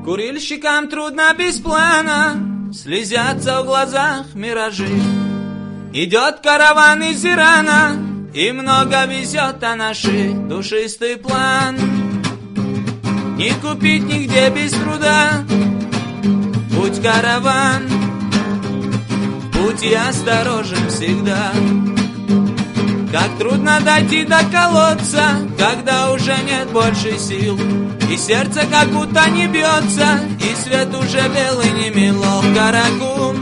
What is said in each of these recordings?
Курильщикам трудно без плана, слезятся в глазах миражи. Идет караван из Ирана, и много везет анаши. Душистый план не купить нигде без труда. Путь караван, путь осторожен всегда. Как трудно дойти до колодца, когда уже нет больше сил, и сердце как будто не бьется, и свет уже белый не мило. Каракум,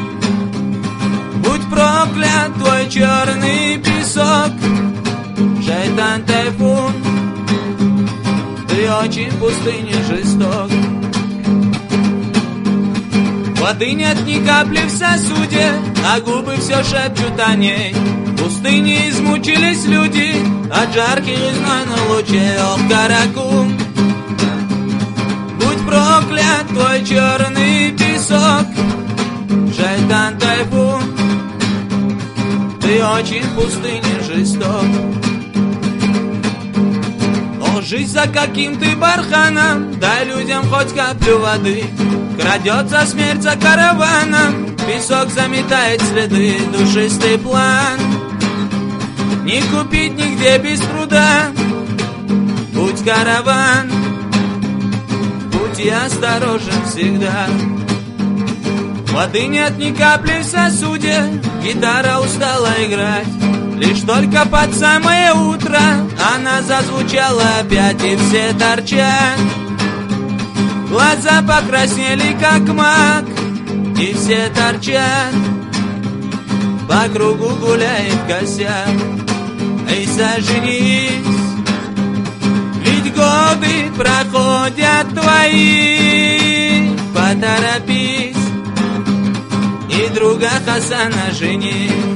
будь проклят твой черный песок. Шайтан тайфун, ты очень в пустыне жесток. Воды нет ни капли в сосуде, а губы все шепчут о ней. В пустыне измучились люди от жарких и знойных лучей. Ох, Каракум, будь проклят твой черный песок. Шайтан тайфун, ты очень в пустыне жесток. О, жизнь за каким ты барханом, дай людям хоть каплю воды. Крадется смерть за караваном, песок заметает следы. Душистый план не купить нигде без труда. Путь караван, путь осторожен всегда. Воды нет ни капли в сосуде, гитара устала играть. Лишь только под самое утро она зазвучала опять, и все торчат. Глаза покраснели, как мак, и все торчат. По кругу гуляет косяк. Эй, соженись, ведь годы проходят твои. Поторопись и друга Хасана жени.